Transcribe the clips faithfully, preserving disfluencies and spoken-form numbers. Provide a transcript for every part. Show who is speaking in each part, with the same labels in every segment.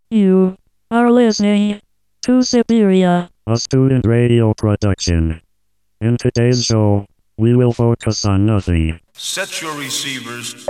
Speaker 1: You are listening to Siberia,
Speaker 2: a student radio production. In today's show, we will focus on nothing.
Speaker 3: Set your receivers.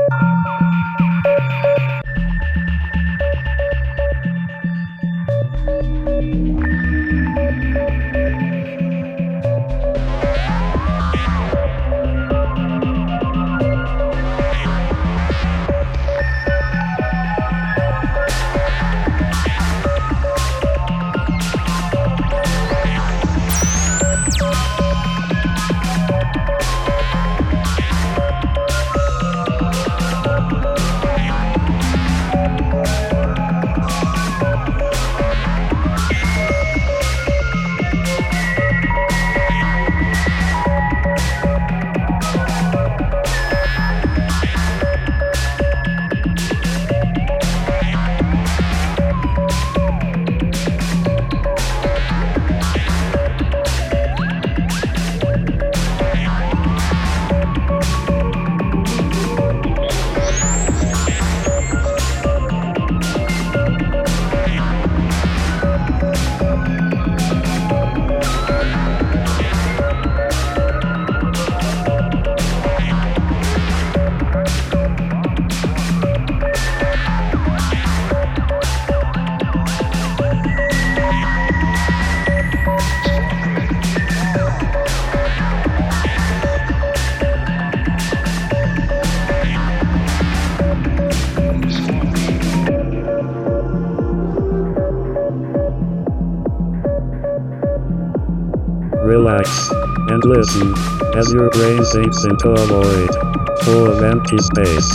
Speaker 2: Relax and listen as your brain sinks into a void full of empty space.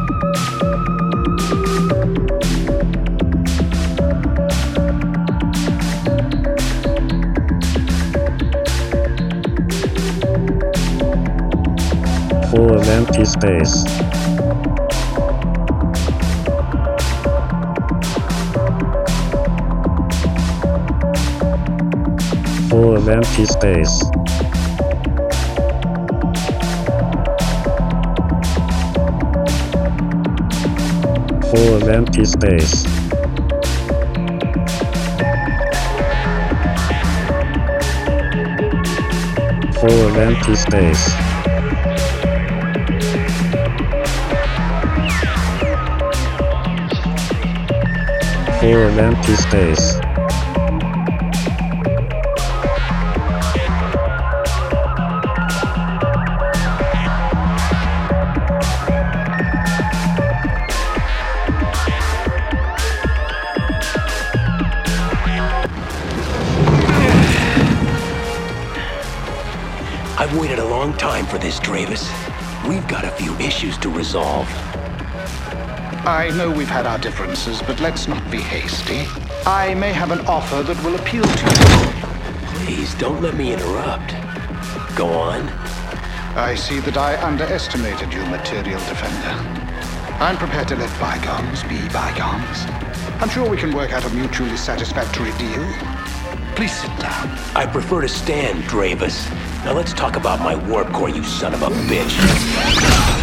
Speaker 2: Full of empty space. Full of empty space. Full of empty space. Full of empty space. Full of empty space.
Speaker 4: I've waited a long time for this, Dravis. We've got a few issues to resolve.
Speaker 5: I know we've had our differences, but let's not be hasty. I may have an offer that will appeal to you.
Speaker 4: Please, don't let me interrupt. Go on.
Speaker 5: I see that I underestimated you, Material Defender. I'm prepared to let bygones be bygones. I'm sure we can work out a mutually satisfactory deal. Please sit down.
Speaker 4: I prefer to stand, Dravis. Now let's talk about my warp core, you son of a bitch.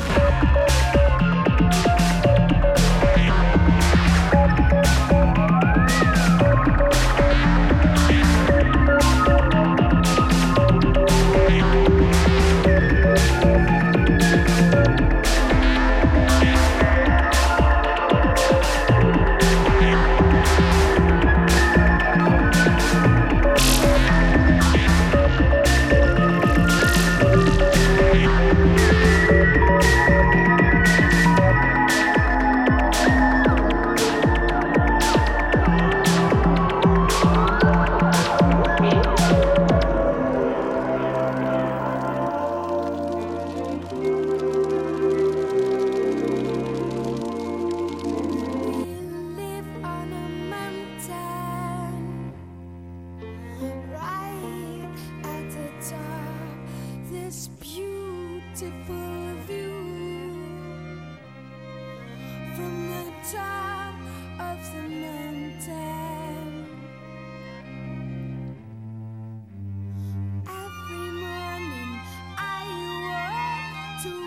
Speaker 6: Top of the mountain.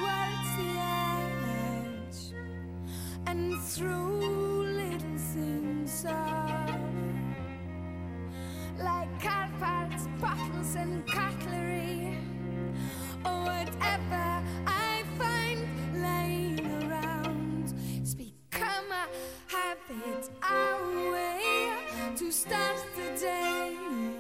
Speaker 6: through little things. It's our way to start the day.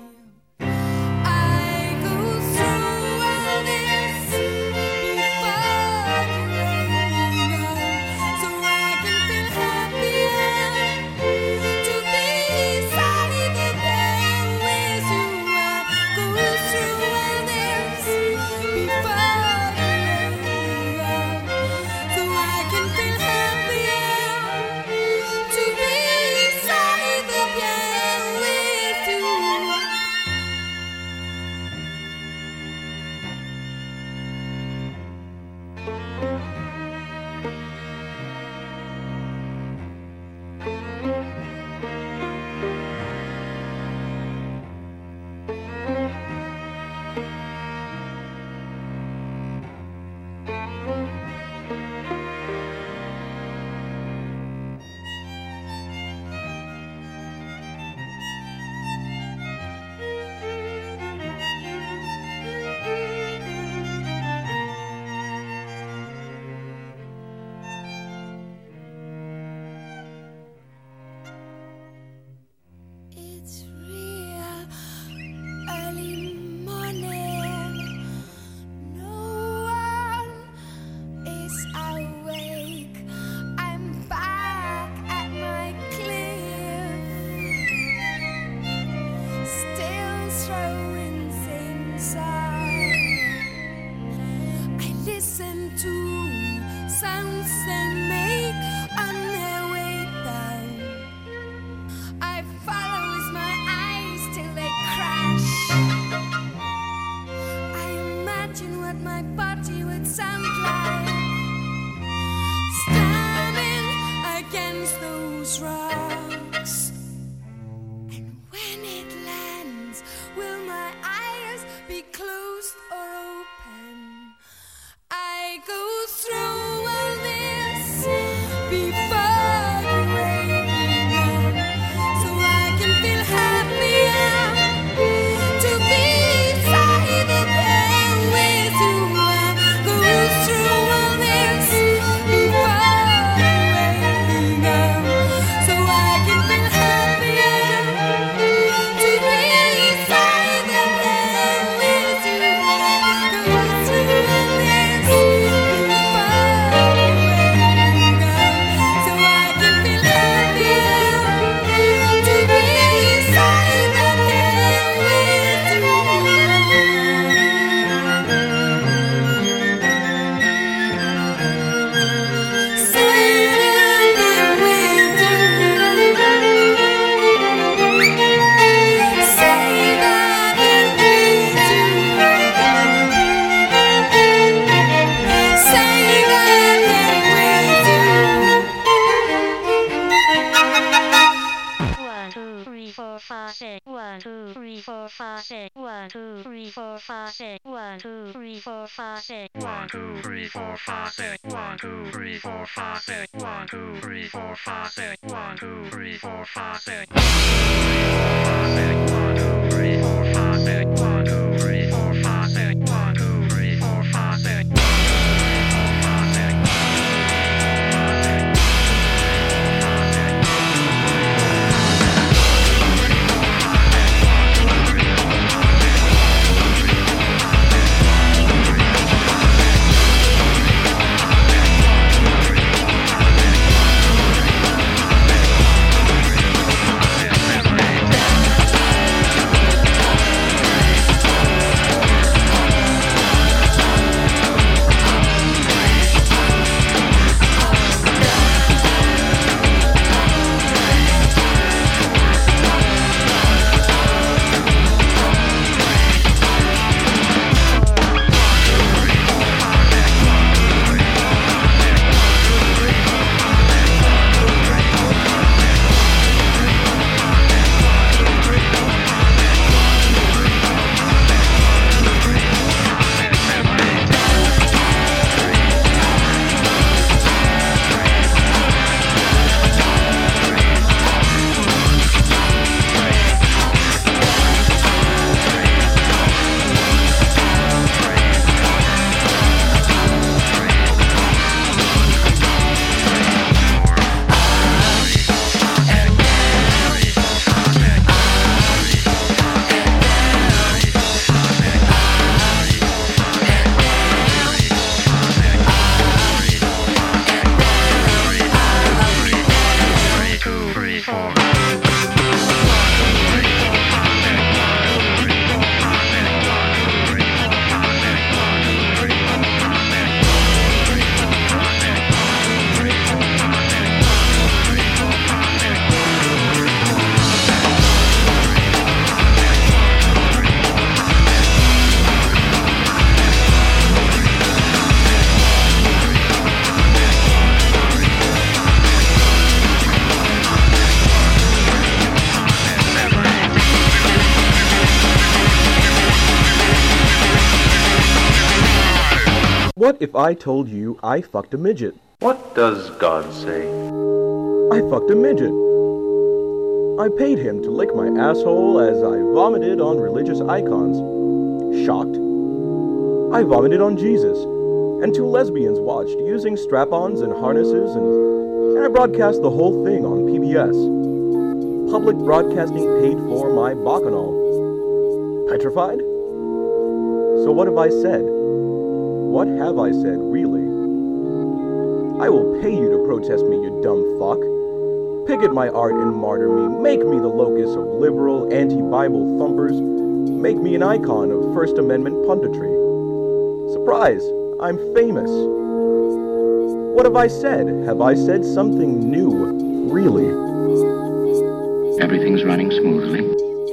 Speaker 6: I go through all this before the rain comes, so I can feel happier to be beside the pain with you. I go through all this before the rain comes, so I can feel happier to be beside the pain with you. It's real early morning. No one is awake. I'm back at my cliff, still throwing things out. I listen to sounds they make on their way down. I follow with my eyes till they crash. I imagine what my body would sound like, standing against those rocks. And when it lands, will my eyes be closed or open? I go through all this before the rain comes, so I can feel happier to be beside the pain with you. I go through all this before the rain comes, so I can feel happier to be beside the pain with you. I go through all this before the rain comes, so I can feel happier to be beside the pain with you.
Speaker 1: One, two, three, four, five, six. One, two, three, four, five, six. One, two, three, four, five, six. One, two, three, four, five, six.
Speaker 3: One, two, three, four, five, six. One, two, three, four, five, six. One, two, three, four, five, six. One, two, three, four, five, six. One, two, three, four, five, six. One, two, three, four, five, six. One, two, three, four, five, six.
Speaker 6: Thank
Speaker 7: What if I told you I fucked a midget?
Speaker 3: What does God say?
Speaker 7: I fucked a midget. I paid him to lick my asshole as I vomited on religious icons. Shocked? I vomited on Jesus, and two lesbians watched using strap-ons and harnesses, and, and I broadcast the whole thing on P B S. Public broadcasting paid for my bacchanal. Petrified? So what have I said? What have I said, really? I will pay you to protest me, you dumb fuck. Picket my art and martyr me. Make me the locus of liberal, anti-Bible thumpers. Make me an icon of First Amendment punditry. Surprise! I'm famous. What have I said? Have I said something new, really?
Speaker 8: Everything's running smoothly.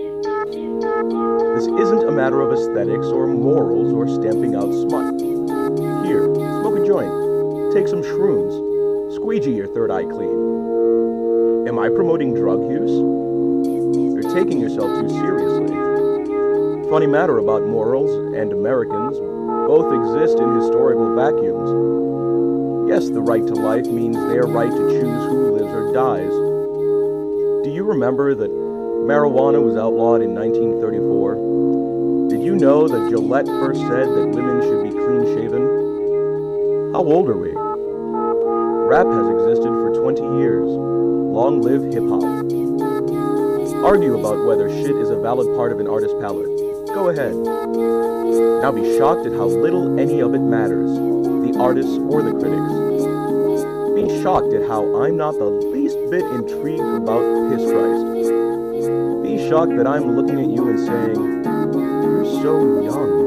Speaker 7: This isn't a matter of aesthetics or morals or stamping out smut. Here, smoke a joint. Take some shrooms. Squeegee your third eye clean. Am I promoting drug use? You're taking yourself too seriously. Funny matter about morals and Americans. Both exist in historical vacuums. Yes, the right to life means their right to choose who lives or dies. Do you remember that marijuana was outlawed in nineteen thirty-four? Did you know that Gillette first said that women should be clean-shaven? How old are we? Rap has existed for twenty years. Long live hip-hop. Argue about whether shit is a valid part of an artist's palette. Go ahead. Now be shocked at how little any of it matters, the artists or the critics. Be shocked at how I'm not the least bit intrigued about Piss Christ. Be shocked that I'm looking at you and saying, you're so young.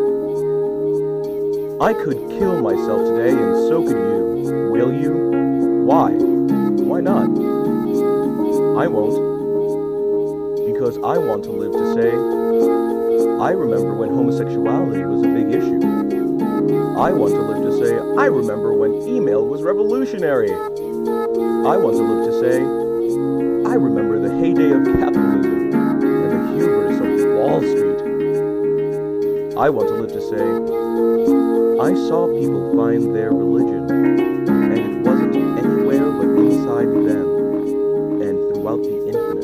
Speaker 7: I could kill myself today and so could you. Will you? Why? Why not? I won't. Because I want to live to say, I remember when homosexuality was a big issue. I want to live to say, I remember when email was revolutionary. I want to live to say, I remember the heyday of capitalism and the hubris of Wall Street. I want to live to say, I saw people find their religion, and it wasn't anywhere but inside them, and throughout the infinite.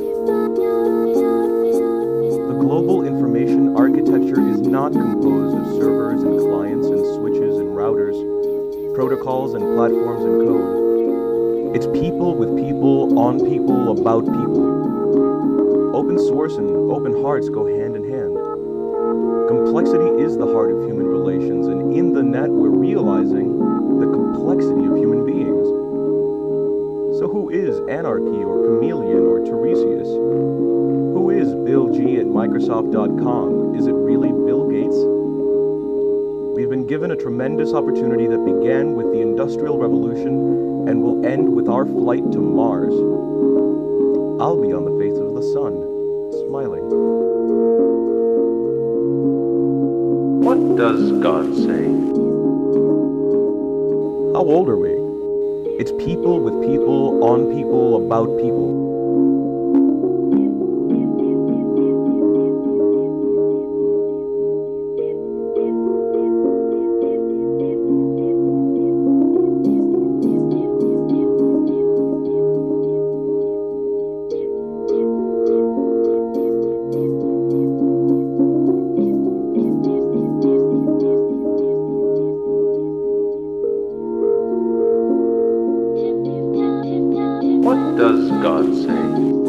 Speaker 7: The global information architecture is not composed of servers and clients and switches and routers, protocols and platforms and code. It's people with people, on people, about people. Open source and open hearts go hand in hand. Complexity is the heart of human relations, and in the net we're realizing the complexity of human beings. So who is Anarchy or Chameleon or Tiresias? Who is Bill G at Microsoft dot com? Is it really Bill Gates? We've been given a tremendous opportunity that began with the Industrial Revolution and will end with our flight to Mars. I'll be on the face of the sun, smiling.
Speaker 3: What does God say?
Speaker 7: How old are we? It's people with people, on people, about people.
Speaker 3: What does God say?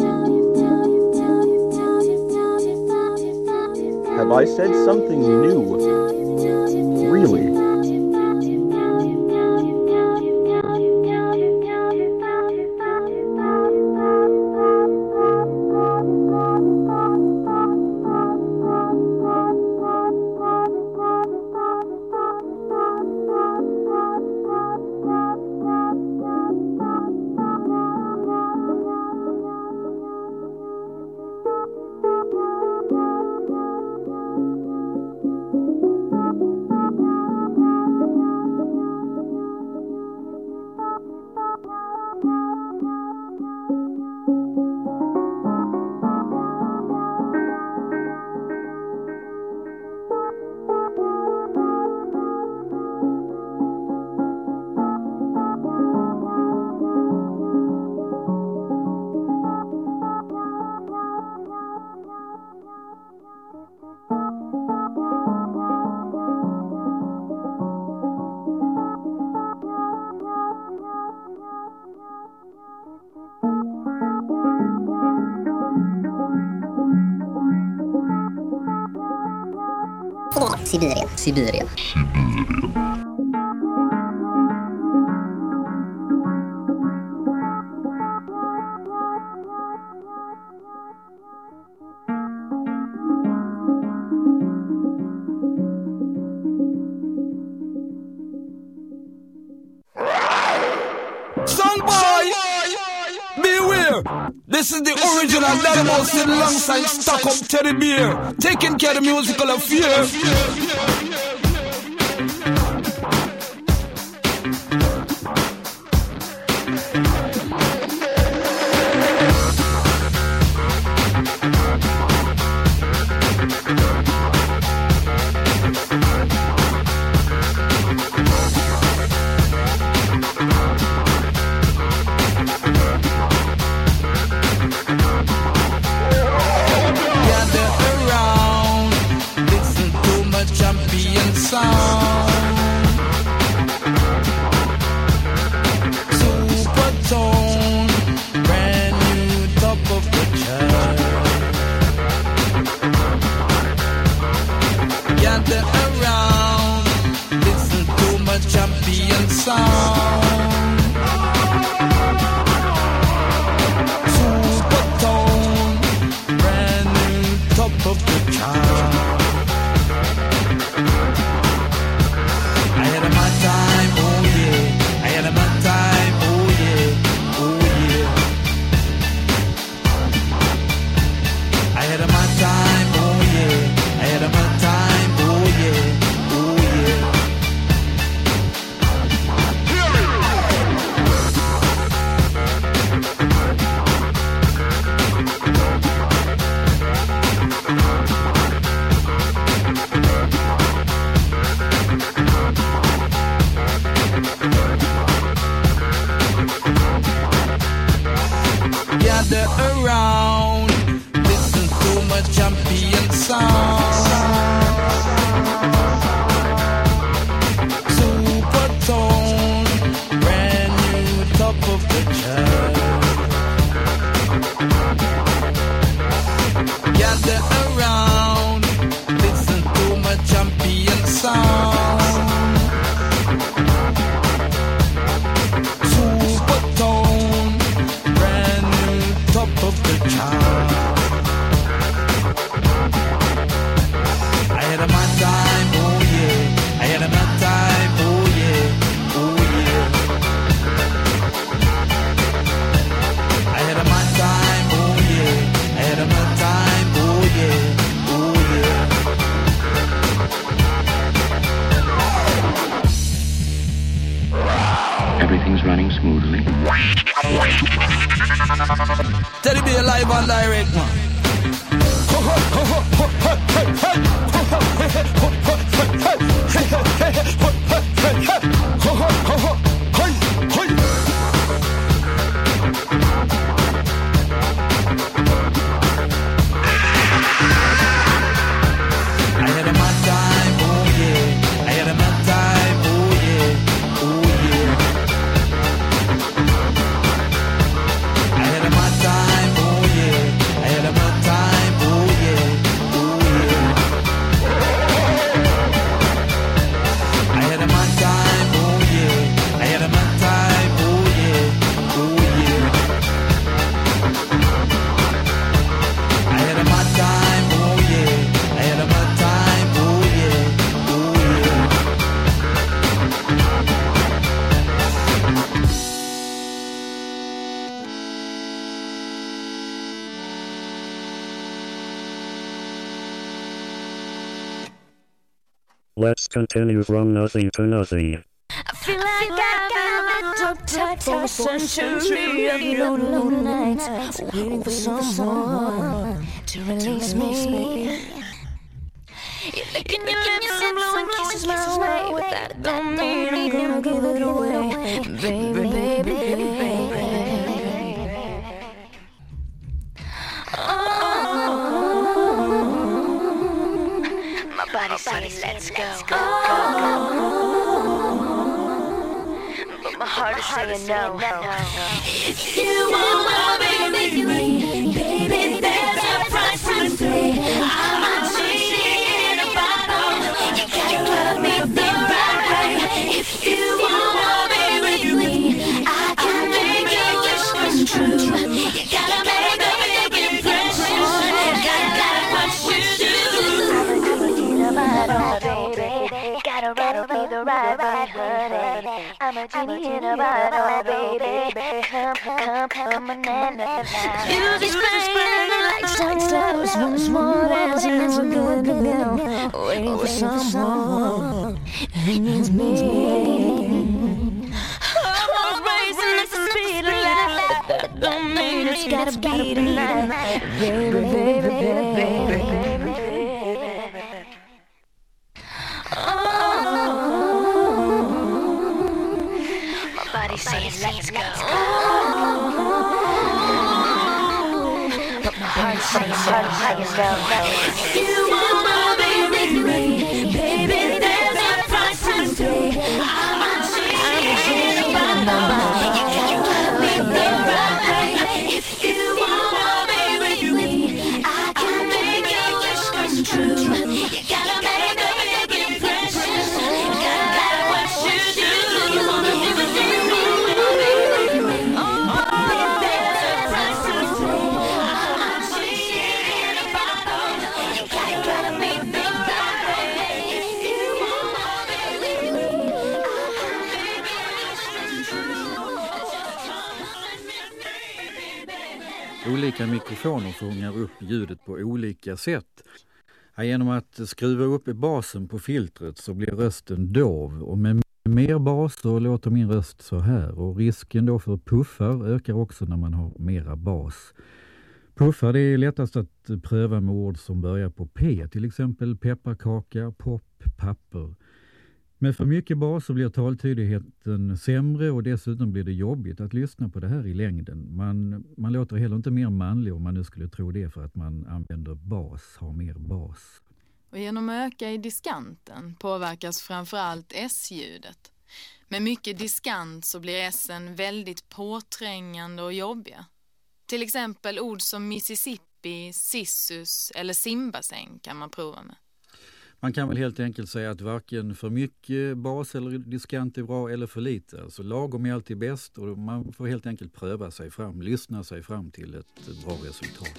Speaker 7: Have I said something new? Really?
Speaker 8: Siberia. Siberia.
Speaker 9: Son boy, beware. This is the original Dynamo Sid alongside Stock Up Teddy Bear, taking care of the musical affair.
Speaker 10: Everything's running smoothly.
Speaker 9: Teddy Bear live and direct, man.
Speaker 2: Let's continue from nothing to nothing.
Speaker 6: I feel like I've been locked up for a century of lonely nights, waiting for someone to release me. You're licking your lips and blowing kisses my way, but that don't mean I'm gonna give it away, baby, baby, baby. My body says let's go, go, go, but my heart is saying no. If you wanna be with me, baby, there's a price to pay. I'm not cheating in a bottle. I'm a genie in a bottle, baby. Come, come, come on and you just playing like stars, once more dancing for good now. Waiting for someone, and it's me. Almost racing at the speed of light. That don't mean it's gotta be tonight, baby, baby, baby, baby, baby. Body says let's go, but my heart says let's go. You wanna be with me, baby? There's a price to pay. I'm a genie, but nobody can love me the right way. If you wanna be with me, I can make your wish come true. You gotta make a big impression. You gotta like what you do. You wanna be with me.
Speaker 8: Olika mikrofoner fångar upp ljudet på olika sätt. Genom att skruva upp basen på filtret så blir rösten dov, och med mer bas så låter min röst så här. Och risken då för puffar ökar också när man har mera bas. Puffar, det är lättast att pröva med ord som börjar på P, till exempel pepparkaka, pop, papper. Med för mycket bas så blir taltydligheten sämre, och dessutom blir det jobbigt att lyssna på det här i längden. Man, man låter heller inte mer manlig om man nu skulle tro det, för att man använder bas, har mer bas.
Speaker 11: Och genom att öka i diskanten påverkas framförallt S-ljudet. Med mycket diskant så blir S'en väldigt påträngande och jobbiga. Till exempel ord som Mississippi, Sissus eller simbassäng kan man prova med.
Speaker 8: Man kan väl helt enkelt säga att varken för mycket bas eller diskant är bra, eller för lite. Alltså lagom är alltid bäst, och man får helt enkelt pröva sig fram, lyssna sig fram till ett bra resultat.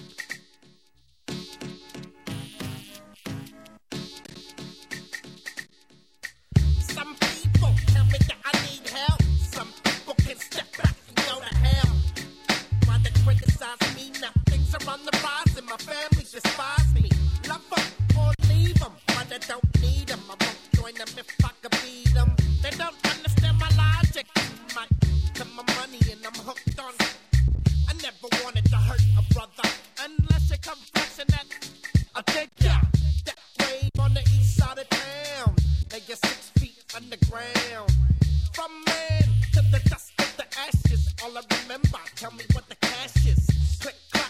Speaker 12: Some people tell me that I need help. Some people can step back and go to hell. Try to criticize me, now things are on the rise and my family despise me. Love them or leave them, but I don't need them. I won't join them if I could beat them. They don't understand my logic. My, to my money and I'm hooked on. I never wanted to hurt a brother unless you come flexing that. I'll take ya that wave on the east side of town. Now you're six feet underground. From man to the dust of the ashes, all I remember, tell me what the cash is. Click clap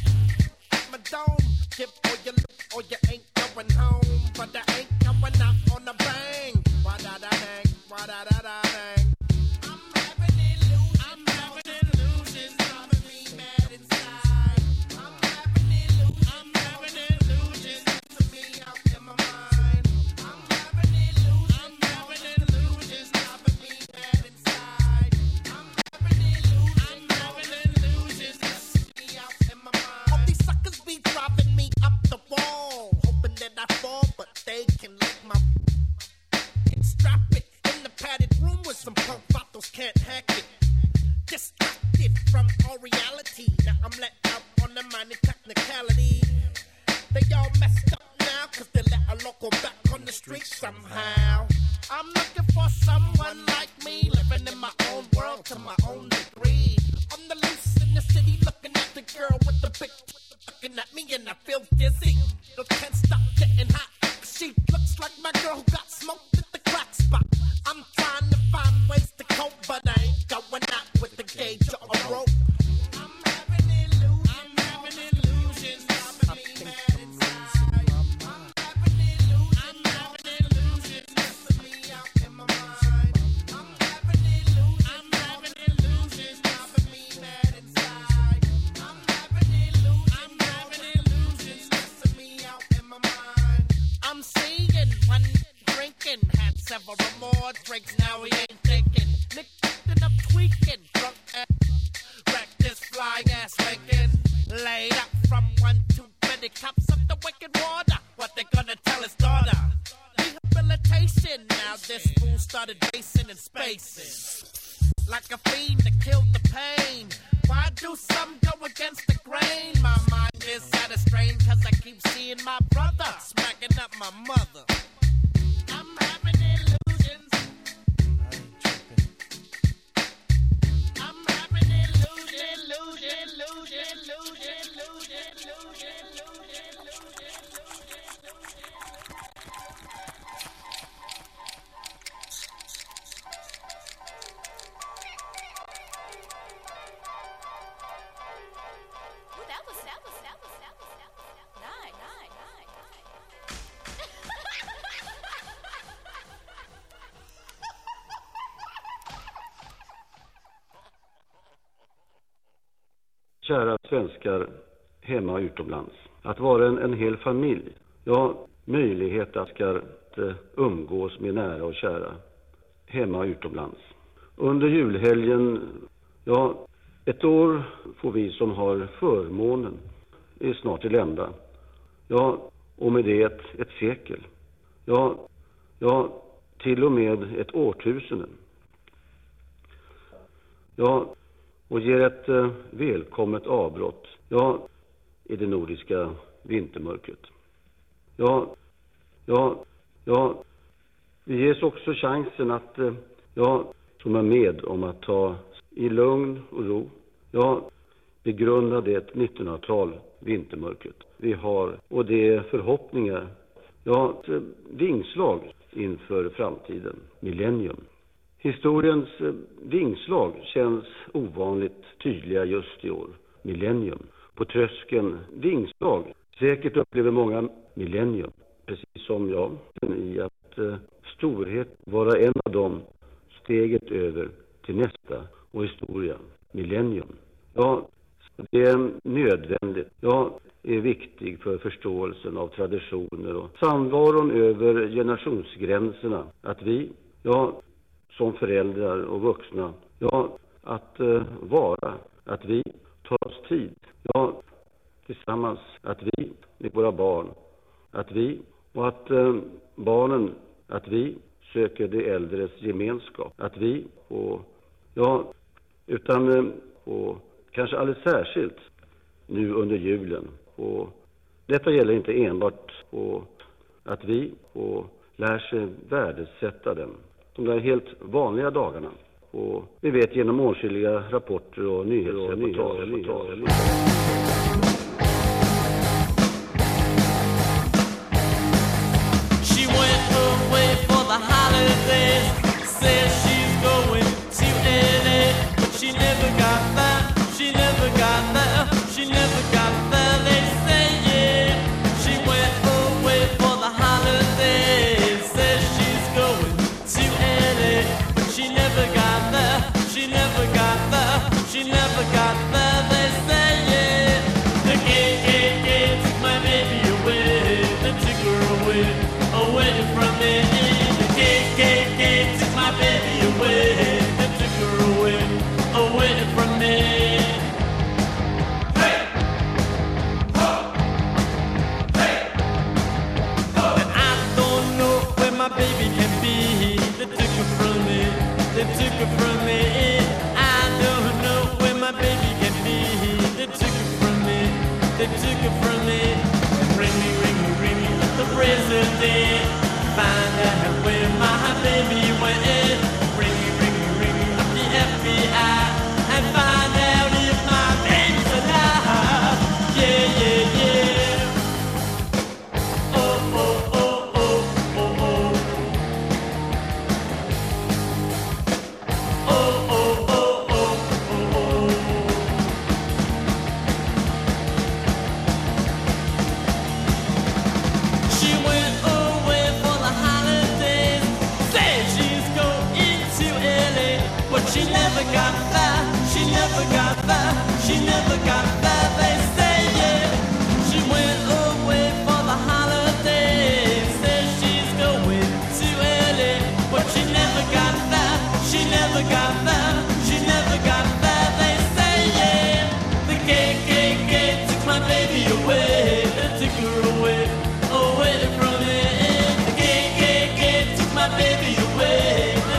Speaker 12: at my dome. Give all your loot or you ain't going home. But I ain't going out on a bang. Why da da hang? Why da da da hang? I'm having illusions. I'm having illusions. Driving me mad inside. I'm having illusions. I'm having illusions. To me out in my mind. I'm having illusions. I'm having illusions. Driving me mad inside. I'm having illusions. I'm having illusions. To me out in my mind. All these suckers be driving me up the wall, hoping that I fall, but they can lick my and strap it in the padded room with some punk vatos can't hack it. Distracted from all reality. Now I'm let out on the minor technicality. They all messed up now cause they let a local back on the street somehow. I'm looking for someone like me, living in my own world to my own degree. On the loose in the city, looking at the girl with the big t- looking at me and I feel dizzy. No, can't stop getting hot. She looks like my girl who got smoked at the crack spot. I'm trying to find ways to cope, but I ain't going out with the gauge or a rope. I'm having illusions. I'm having illusions. Driving me mad inside. I'm having illusions. I'm having illusions. Messing me out in my mind. I'm having illusions. I'm having illusions. Driving me mad inside. I'm having illusions. I'm having illusions. Messing me out in my mind. I'm seeing one drinking, had several more drinks, now he ain't thinking. Nicked up tweaking, drunk ass, wrecked this fly ass making. Laid up from one too many cups of the wicked water. What they gonna tell his daughter? Rehabilitation, now this fool's started racing and spacing. Like a fiend that killed the pain. Why do some go against the grain? My mind is at a strain cause I keep seeing my brother smacking up my mother. I'm having illusions. I'm having illusion, illusion, illusion, illusion, illusion, illusion, illusion, illusion.
Speaker 13: Kära svenskar hemma och utomlands. Att vara en, en hel familj. Ja, möjlighet att ska uh, umgås med nära och kära. Hemma och utomlands. Under julhelgen, ja, ett år får vi som har förmånen är snart till ända. Ja, och med det ett, ett sekel. Ja, ja, till och med ett årtusende. Ja, och ger ett eh, välkommet avbrott, ja, i det nordiska vintermörkret. Ja, ja, ja, vi ges också chansen att, eh, ja, som är med om att ta i lugn och ro, ja, begrunda det nittonhundratal vintermörkret vi har och det förhoppningar, ja, ett, eh, vingslag inför framtiden, millennium. Historiens vingslag känns ovanligt tydliga just i år. Millennium. På tröskeln vingslag. Säkert upplever många millennium. Precis som jag. I att uh, storhet vara en av dem steget över till nästa och historia. Millennium. Ja, det är nödvändigt. Ja, är viktig för förståelsen av traditioner och samvaron över generationsgränserna. Att vi, ja, som föräldrar och vuxna, ja, att uh, vara, att vi tar oss tid, ja, tillsammans, att vi med våra barn, att vi och att uh, barnen, att vi söker de äldres gemenskap, att vi och, ja, utan uh, och kanske alldeles särskilt nu under julen, och detta gäller inte enbart och att vi och lär sig värdesätta den. De där helt vanliga dagarna. Och vi vet genom åtskilliga rapporter och nyhetsreportage.
Speaker 14: She went away for the holidays. Says she's going to L A, but she never got there. She never got there. She never got there. They say yeah. She went away for the holidays. Says she's going to L A, but she never got there. She never got there. She never got there. They say yeah. The gay, gay, gay took my baby away. They took her away, away from me. The gay, gay, gay took my baby away. They took her away, away from me. Hey, ho, hey, ho. And I don't know where my baby can be. They took her from me. They took her from me. I don't know where my baby can be. They took her from me. They took her from me. Ring me, ring me, ring me like the president. Find out where my baby went. Ring me, ring me, ring me like the F B I. And find out if my baby's alive. Yeah, yeah, yeah. Oh, oh, oh, oh, oh, oh. Oh, oh, oh, oh, oh, oh. She went away for the holidays. Said she's going to L A, but she never got there. She never got there. She never got there. They say yeah. She went away for the holidays. Said she's going to L A, but she never got there. She never got there. She never got there. They say yeah. The gay, gay, gay took my baby away. They took her away, away from me. The gay, gay, gay took my baby away.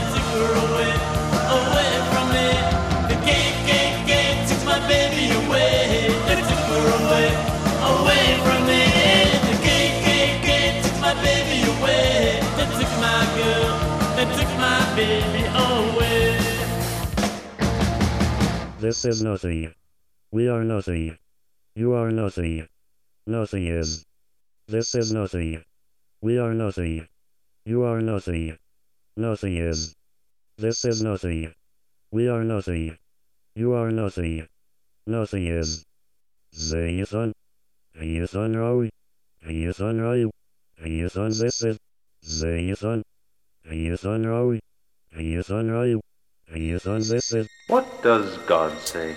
Speaker 2: This is naughty. We are naughty. You are naughty. Naughty is. This is naughty. We are naughty. You are naughty. Naughty is. This is naughty. We are naughty. You are naughty. Naughty is. They is on. He is on row. He is on row. He is on this is. They is on. He is on row. He is on row. He is on this is.
Speaker 15: What does God say?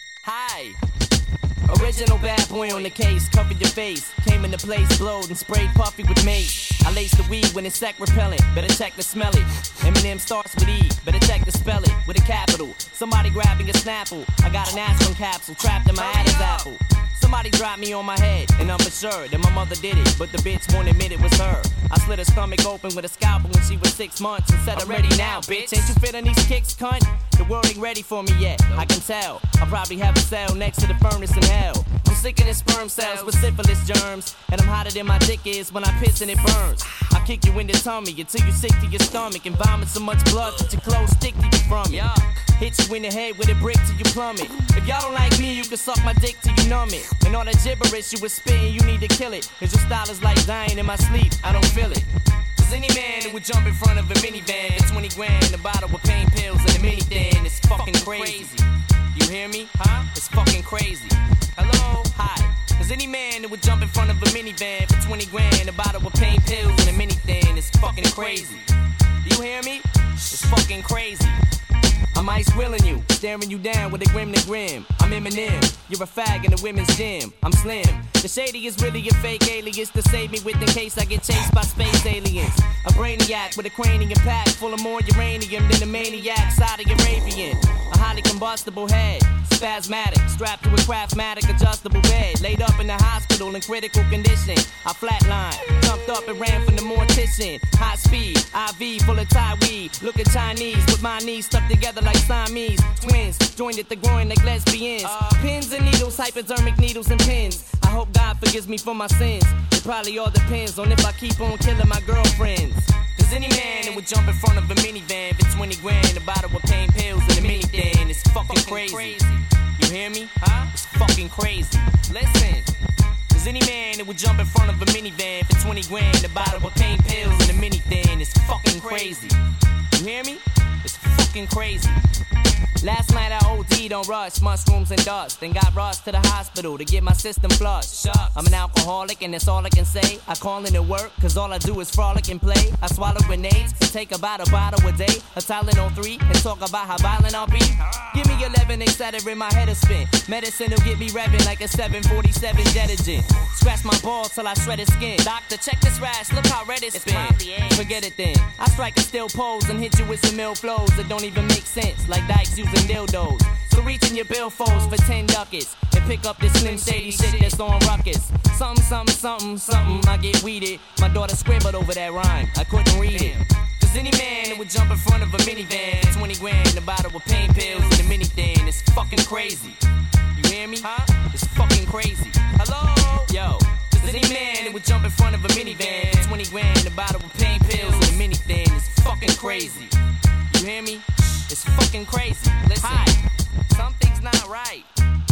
Speaker 16: Hi. Original bad boy on the case, covered your face. Came into place, blowed and sprayed puffy with mace. I laced the weed when it's sec repellent, better check to smell it. Eminem starts with E, better check to spell it with a capital. Somebody grabbing a Snapple, I got an aspirin capsule trapped in my Adam's apple. Somebody dropped me on my head, and I'm for sure that my mother did it, but the bitch won't admit it was her. I slit her stomach open with a scalpel when she was six months and said, I'm ready now, bitch. Ain't you feeling these kicks, cunt? The world ain't ready for me yet, I can tell. I probably have a cell next to the furnace in hell. I'm sick of the sperm cells with syphilis germs, and I'm hotter than my dick is when I piss and it burns. I kick you in the tummy until you sick to your stomach and vomit so much blood that your clothes stick to you from it. Hit you in the head with a brick till you plummet. If y'all don't like me, you can suck my dick till you numb it. And all that gibberish you was spitting, you need to kill it. Cause your style is like dying in my sleep, I don't feel it. Cause any man that would jump in front of a minivan for twenty grand, a bottle with pain pills and a mini thing, it's fucking crazy. You hear me? Huh? It's fucking crazy. Hello? Hi. Cause any man that would jump in front of a minivan for twenty grand, a bottle with pain pills and a mini thing, it's fucking crazy. You hear me? It's fucking crazy. I'm ice willing you, staring you down with a grim to grim. I'm Eminem, you're a fag in the women's gym. I'm Slim. The shady is really a fake alias to save me with in case I get chased by space aliens. A brainiac with a cranium pack full of more uranium than the maniac Saudi Arabian. A highly combustible head, spasmatic, strapped to a Craftmatic adjustable bed. Laid up in the hospital in critical condition. I flatlined, jumped up and ran from the mortician. High speed, I V full of Thai weed. Looking Chinese with my knees stuck together like Siamese twins, joined at the groin like lesbians. Uh, pins and needles, hypodermic needles and pins. I hope God forgives me for my sins. It probably all depends on if I keep on killing my girlfriends. Cause any man that would jump in front of a minivan for twenty grand, a bottle with pain pills and a mini thing, it's fucking, fucking crazy. crazy. You hear me? Huh? It's fucking crazy. Listen. Cause any man that would jump in front of a minivan for twenty grand, a bottle with pain pills and a mini thing, it's fucking crazy. You hear me? It's fucking crazy. Last night I O D'd on rush, mushrooms and dust, and got rushed to the hospital to get my system flushed. I'm an alcoholic and that's all I can say. I call in to work cause all I do is frolic and play. I swallow grenades and take about a bottle a day, a Tylenol three, and talk about how violent I'll be. Give me eleven, they set it in my head a spin. Medicine will get me revving like a seven forty-seven jet engine. Scratch my balls till I shred his skin. Doctor, check this rash, look how red it's been. Forget it then. I strike a still pose and hit you with some mill flows that don't even make sense, like dykes using dildos. So reach in your billfolds for ten ducats and pick up this slim shady shit that's on ruckus. Something, something, something, something, I get weeded. My daughter scribbled over that rhyme, I couldn't read it. Cause any man that would jump in front of a minivan for twenty grand, a bottle with pain pills and a mini thing, it's fucking crazy. You hear me? Huh? It's fucking crazy. Hello? Yo. Cause any man that would jump in front of a minivan for twenty grand, a bottle with pain pills and a mini thing, it's fucking crazy. You hear me? It's fucking crazy. Listen, hi. Something's not right.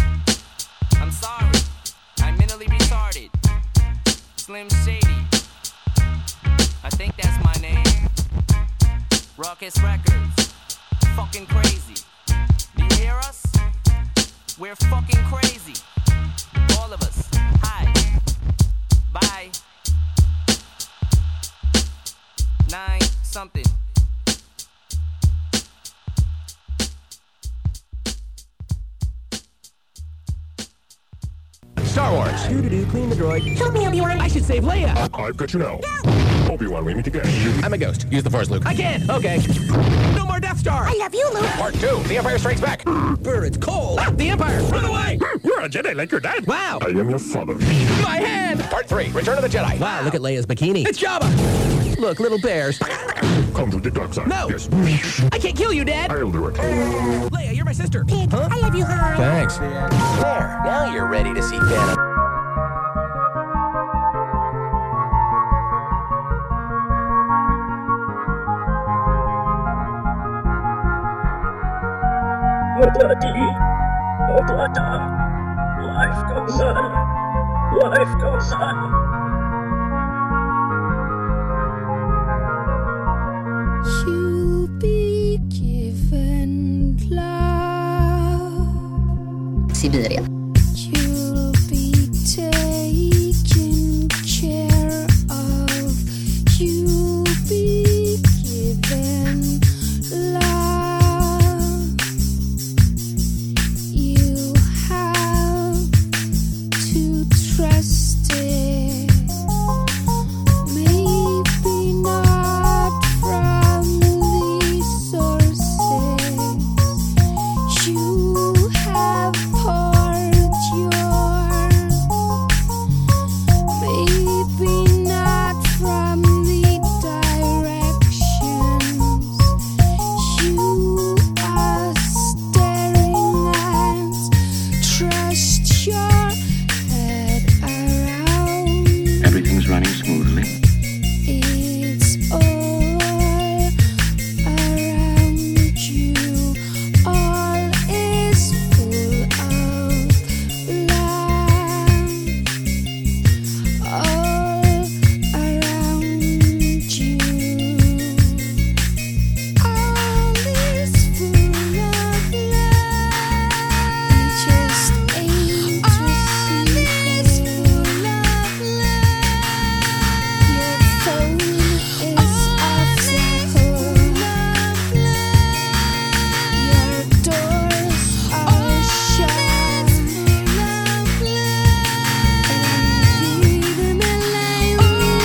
Speaker 16: I'm sorry. I'm mentally retarded. Slim Shady. I think that's my name. Ruckus Records. Fucking crazy. Do you hear us? We're fucking crazy. All of us. Hi. Bye. Nine something.
Speaker 4: Star Wars.
Speaker 17: Doo-doo-doo, clean the droid. Help me, Obi-Wan.
Speaker 4: I should save Leia.
Speaker 18: I've got you now. Obi-Wan, we need to get you.
Speaker 4: I'm a ghost. Use the Force, Luke.
Speaker 17: I can. Okay.
Speaker 4: No more Death Star.
Speaker 17: I love you, Luke.
Speaker 4: Part two. The Empire Strikes Back.
Speaker 17: Brr, it's cold. Ah, the Empire. Run away.
Speaker 18: You're a Jedi like your dad.
Speaker 17: Wow.
Speaker 18: I am your father.
Speaker 17: My hand.
Speaker 4: Part three. Return of the Jedi.
Speaker 17: Wow, look at Leia's bikini. It's Jabba. Look, little bears.
Speaker 18: Come to the dark side.
Speaker 17: No.
Speaker 18: Yes.
Speaker 17: I can't kill you, Dad.
Speaker 18: I'll do it.
Speaker 17: Leia, you're my sister. Pig, huh? I love you, Han.
Speaker 4: Thanks. There. Now you're ready to see Phantom.
Speaker 19: Daddy. Life goes on. Life goes on.
Speaker 6: You'll be given love.
Speaker 20: Siberia.
Speaker 6: You'll be taken care of. You'll be given love. You have to trust it. Maybe not from these sources. You have poured your. Maybe not from the directions. You are staring at. Trust your head around.
Speaker 10: Everything's running smoothly.
Speaker 6: It's all around you. All is full of love. All around you. All is full of love. We just aim to see full of love. Your phone is off the hook. Your doors are shut. And vive me la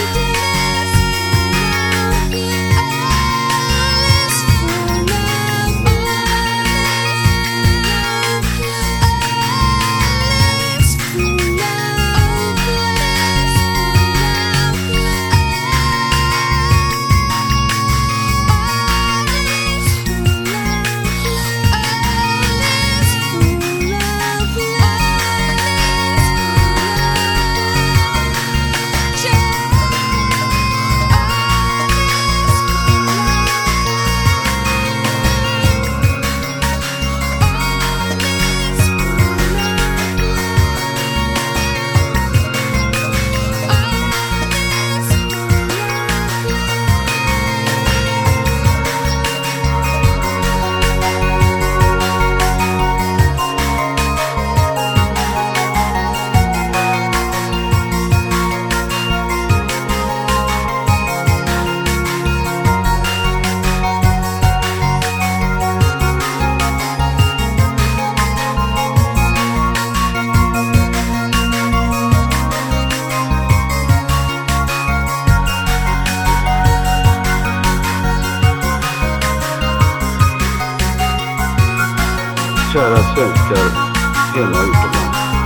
Speaker 13: Kära svenskar hemma och utomlands.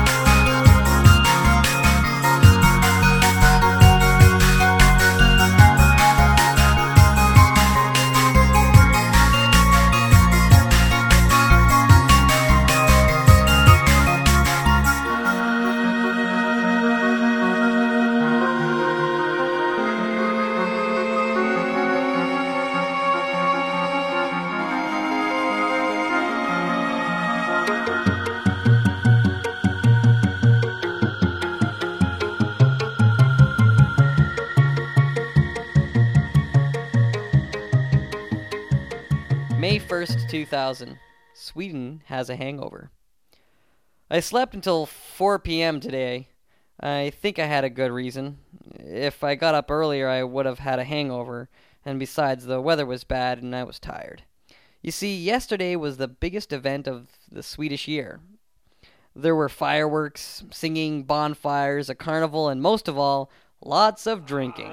Speaker 21: May first, two thousand. Sweden has a hangover. I slept until four p.m. today. I think I had a good reason. If I got up earlier, I would have had a hangover, and besides, the weather was bad and I was tired. You see, yesterday was the biggest event of the Swedish year. There were fireworks, singing, bonfires, a carnival, and most of all, lots of drinking.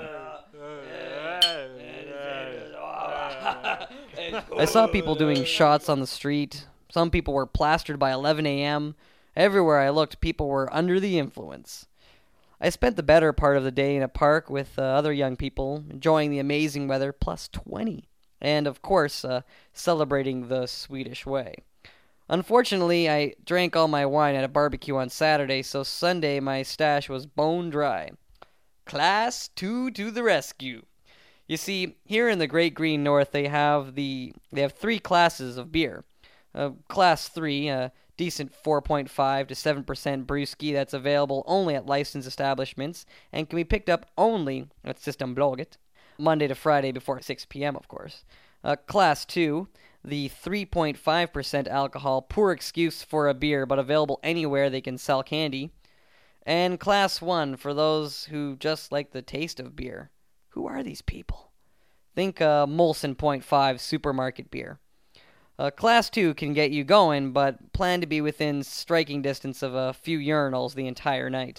Speaker 21: I saw people doing shots on the street. Some people were plastered by eleven a.m. Everywhere I looked, people were under the influence. I spent the better part of the day in a park with uh, other young people, enjoying the amazing weather, plus twenty, and of course, uh, celebrating the Swedish way. Unfortunately, I drank all my wine at a barbecue on Saturday, so Sunday my stash was bone dry. Class two to the rescue. You see, here in the Great Green North, they have the they have three classes of beer. Uh, class three, uh, decent four point five to seven percent brewski that's available only at licensed establishments and can be picked up only at Systembolaget, Monday to Friday before six p.m., of course. Uh, Class two, the three point five percent alcohol, poor excuse for a beer, but available anywhere they can sell candy. And Class one, for those who just like the taste of beer. Who are these people? Think uh, Molson point five supermarket beer. Uh, class two can get you going, but plan to be within striking distance of a few urinals the entire night.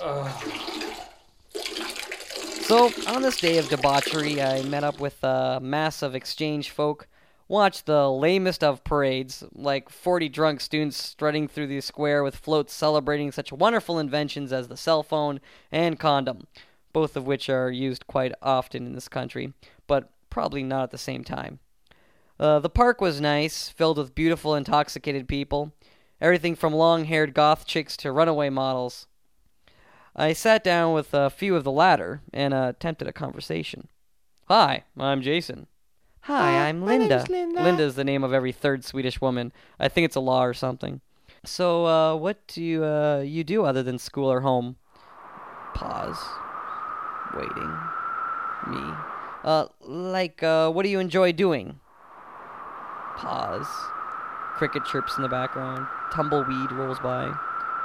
Speaker 21: So, on this day of debauchery, I met up with a mass of exchange folk, watched the lamest of parades, like forty drunk students strutting through the square with floats celebrating such wonderful inventions as the cell phone and condom, both of which are used quite often in this country, but probably not at the same time. Uh, the park was nice, filled with beautiful, intoxicated people, everything from long-haired goth chicks to runaway models. I sat down with a few of the latter and uh, attempted a conversation. Hi, I'm Jason. Hi, I'm Linda.
Speaker 20: Linda.
Speaker 21: Linda is the name of every third Swedish woman. I think it's a law or something. So, uh, what do you, uh, you do other than school or home? Pause. Waiting. Me. Uh, like, uh, what do you enjoy doing? Pause. Cricket chirps in the background. Tumbleweed rolls by.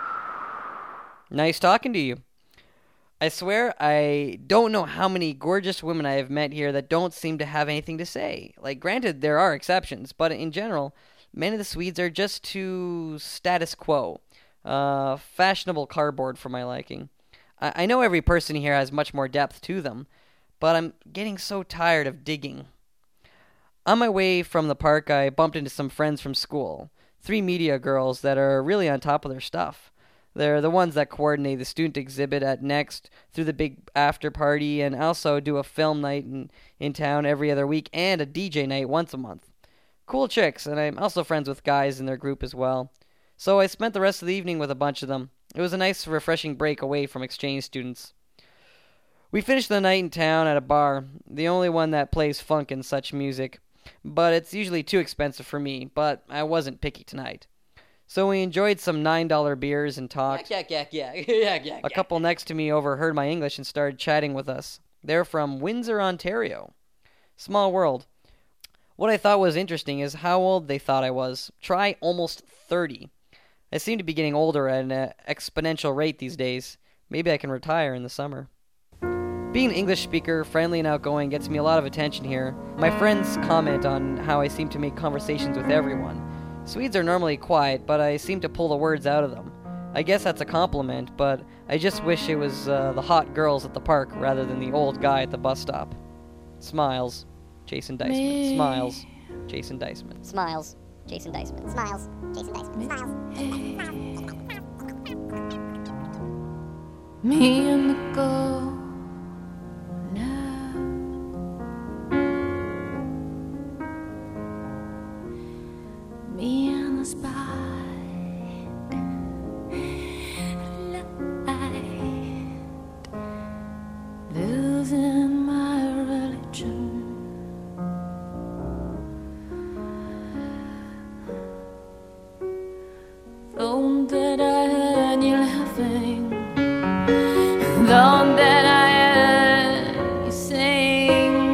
Speaker 21: Nice talking to you. I swear I don't know how many gorgeous women I have met here that don't seem to have anything to say. Like, granted, there are exceptions, but in general, many of the Swedes are just too status quo. Uh, fashionable cardboard for my liking. I, I know every person here has much more depth to them, but I'm getting so tired of digging. On my way from the park, I bumped into some friends from school. Three media girls that are really on top of their stuff. They're the ones that coordinate the student exhibit at Next through the big after party and also do a film night in, in town every other week and a D J night once a month. Cool chicks, and I'm also friends with guys in their group as well. So I spent the rest of the evening with a bunch of them. It was a nice, refreshing break away from exchange students. We finished the night in town at a bar, the only one that plays funk and such music. But it's usually too expensive for me, but I wasn't picky tonight. So we enjoyed some nine dollar beers and talked. Yak, yak, yak, yak, yak, yak. A couple next to me overheard my English and started chatting with us. They're from Windsor, Ontario. Small world. What I thought was interesting is how old they thought I was. Try almost thirty. I seem to be getting older at an uh, exponential rate these days. Maybe I can retire in the summer. Being an English speaker, friendly and outgoing, gets me a lot of attention here. My friends comment on how I seem to make conversations with everyone. Swedes are normally quiet, but I seem to pull the words out of them. I guess that's a compliment, but I just wish it was uh, the hot girls at the park rather than the old guy at the bus stop. Smiles, Jason Deisman.
Speaker 20: Me.
Speaker 21: Smiles, Jason Deisman.
Speaker 20: Smiles, Jason Deisman. Smiles, Jason Deisman. Smiles. Me and the girl now. Me and the spy. Losing my religion. Thought that I had you laughing. Thought that I had you sing.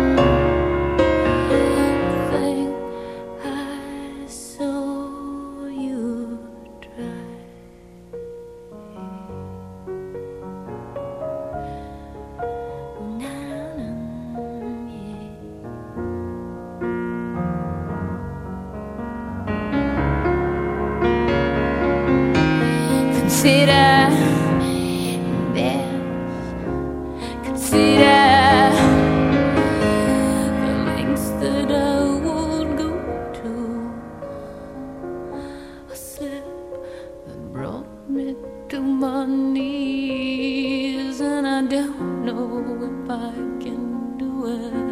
Speaker 20: Think I saw you try. Consider this, consider the lengths that I would go to. A slip that brought me to my knees, and I don't know if I can do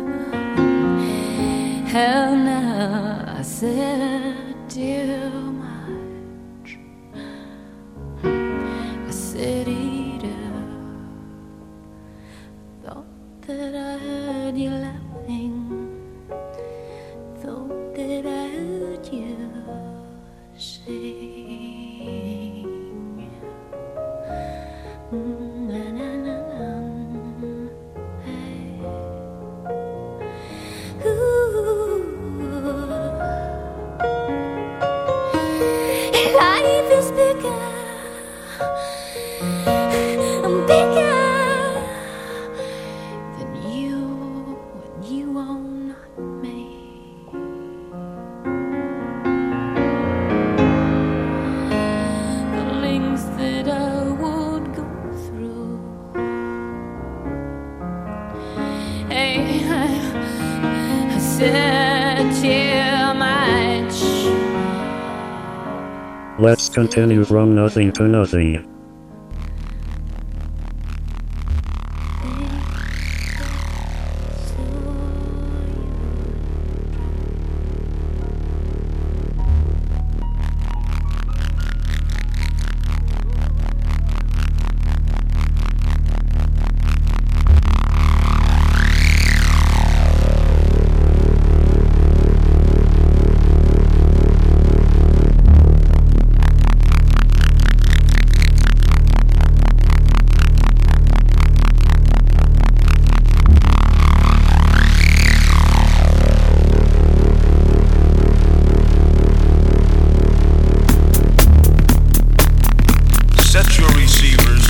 Speaker 20: it. Hell now, I said too much. I said eat up. Thought that I heard you laughing. Thought that I heard you say.
Speaker 6: Life is bigger, bigger than you, and you are not me. The lengths that I would go through. Hey, I, I said too much.
Speaker 2: Let's continue from nothing to nothing.
Speaker 9: Set your receivers.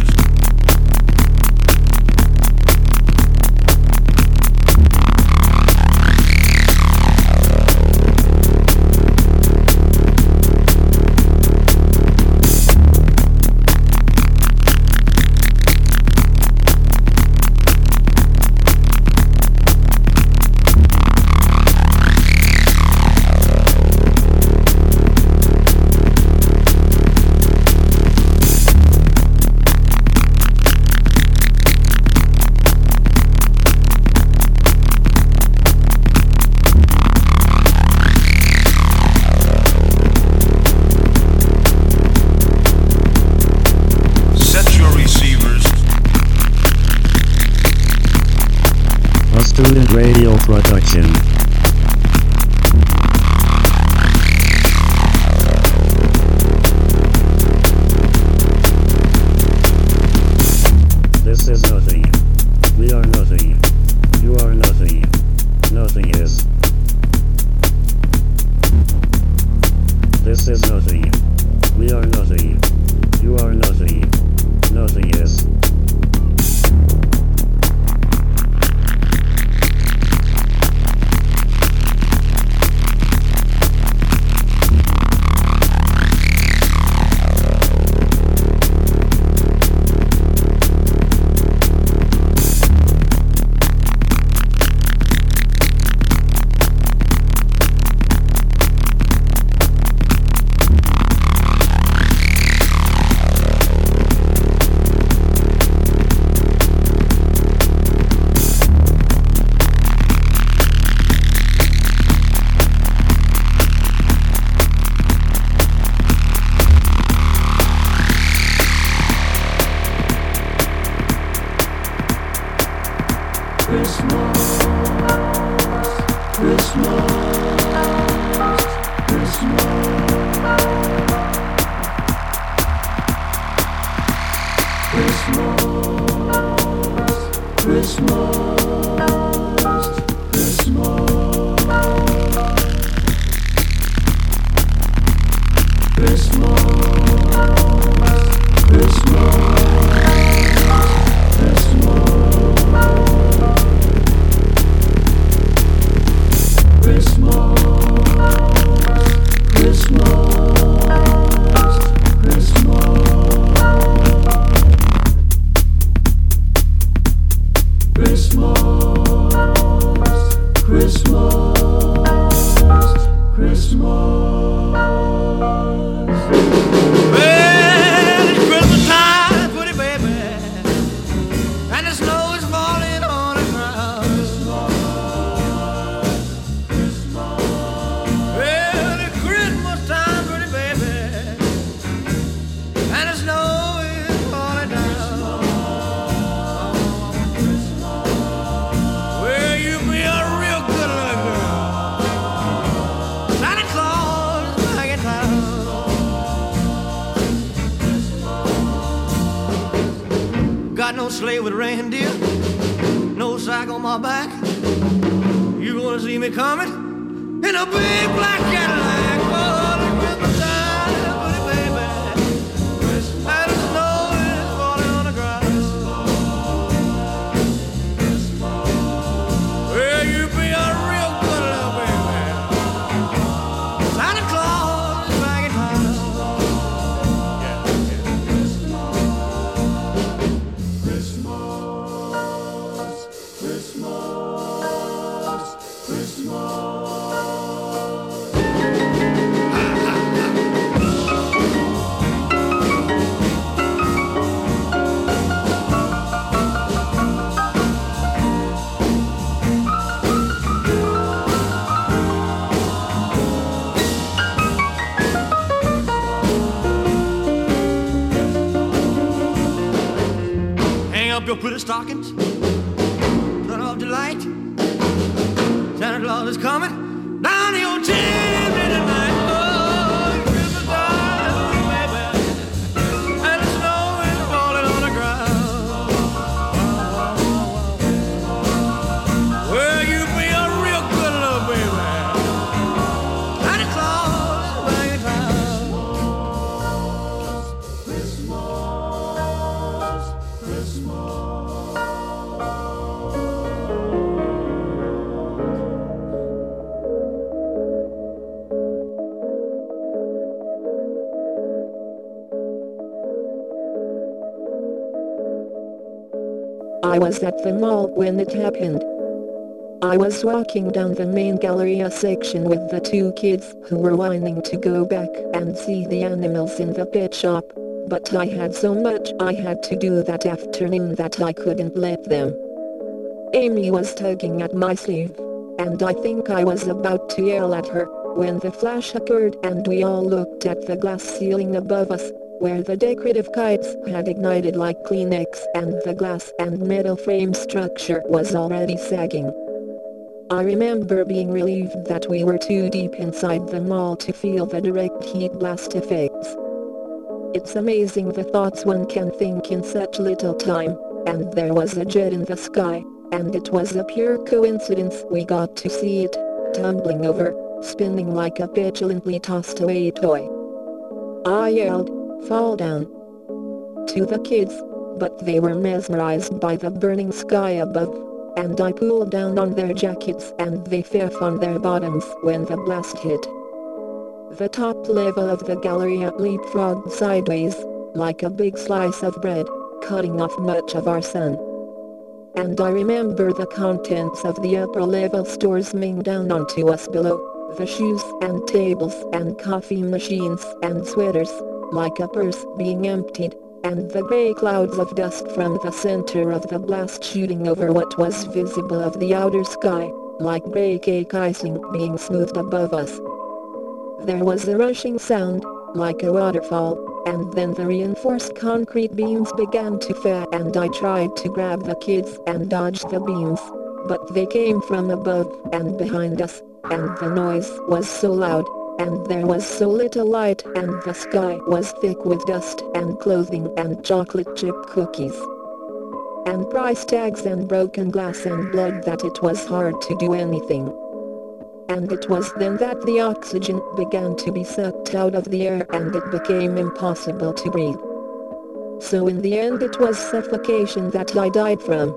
Speaker 9: Set your receivers.
Speaker 2: A student radio production. This is nothing. We are nothing. You are nothing. Nothing is. This is nothing. We are nothing. You are nothing. Nothing is.
Speaker 6: Christmas.
Speaker 5: got no sleigh with reindeer, no sack on my back. You gonna see me coming in a big black Cadillac. Oh, the Christmas time, pretty baby. And the snow is falling on the ground. Well, you be a real good little baby. Santa Claus is back in town. Up your pretty stockings, turn off the light. Santa Claus is coming down your chimney tonight. Oh, Christmas time, baby, and the snow is falling on the ground. Well, you be a real good little baby. Santa Claus is back in town.
Speaker 22: I was at the mall when it happened. I was walking down the main Galleria section with the two kids who were whining to go back and see the animals in the pet shop, but I had so much I had to do that afternoon that I couldn't let them. Amy was tugging at my sleeve, and I think I was about to yell at her when the flash occurred and we all looked at the glass ceiling above us, where the decorative kites had ignited like Kleenex and the glass and metal frame structure was already sagging. I remember being relieved that we were too deep inside the mall to feel the direct heat blast effects. It's amazing the thoughts one can think in such little time, and there was a jet in the sky, and it was a pure coincidence we got to see it, tumbling over, spinning like a petulantly tossed away toy. I yelled, "Fall down!" to the kids, but they were mesmerized by the burning sky above, and I pulled down on their jackets and they fell on their bottoms when the blast hit. The top level of the Galleria leapfrogged sideways, like a big slice of bread, cutting off much of our sun. And I remember the contents of the upper level stores coming down onto us below, the shoes and tables and coffee machines and sweaters, like a purse being emptied, and the grey clouds of dust from the center of the blast shooting over what was visible of the outer sky, like grey cake icing being smoothed above us. There was a rushing sound, like a waterfall, and then the reinforced concrete beams began to fall and I tried to grab the kids and dodge the beams, but they came from above and behind us, and the noise was so loud, and there was so little light, and the sky was thick with dust and clothing and chocolate chip cookies, and price tags and broken glass and blood that it was hard to do anything. And it was then that the oxygen began to be sucked out of the air and it became impossible to breathe. So in the end it was suffocation that I died from.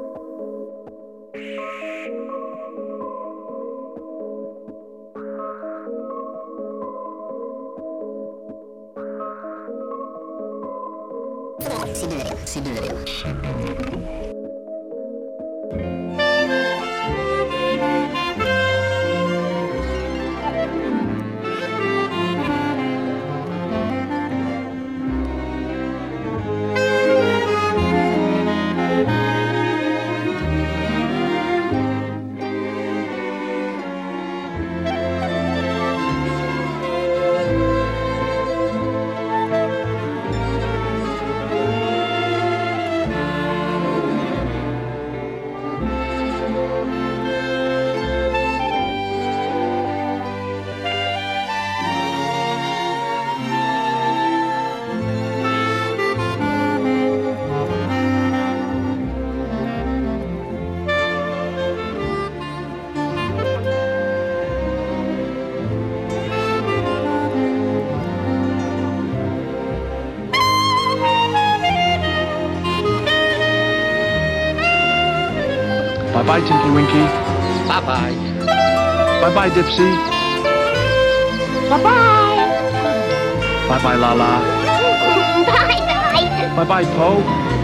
Speaker 1: Bye-bye, Tinky Winky.
Speaker 21: Bye-bye.
Speaker 1: Bye-bye, Dipsy.
Speaker 3: Bye-bye.
Speaker 1: Bye-bye, Lala.
Speaker 3: Bye-bye.
Speaker 1: Bye-bye, Poe.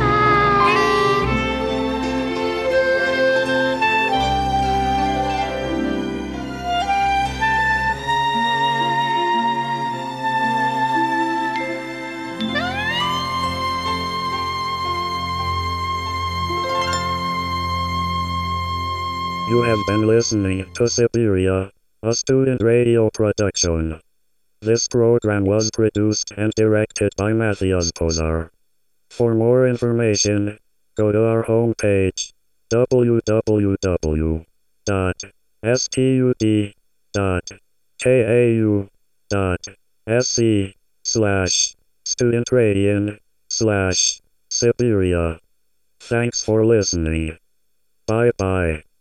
Speaker 2: You have been listening to Siberia, a student radio production. This program was produced and directed by Matthias Pozar. For more information, go to our homepage, w w w dot stud dot kau dot sc slash studentradian slash Siberia. Thanks for listening. Bye bye.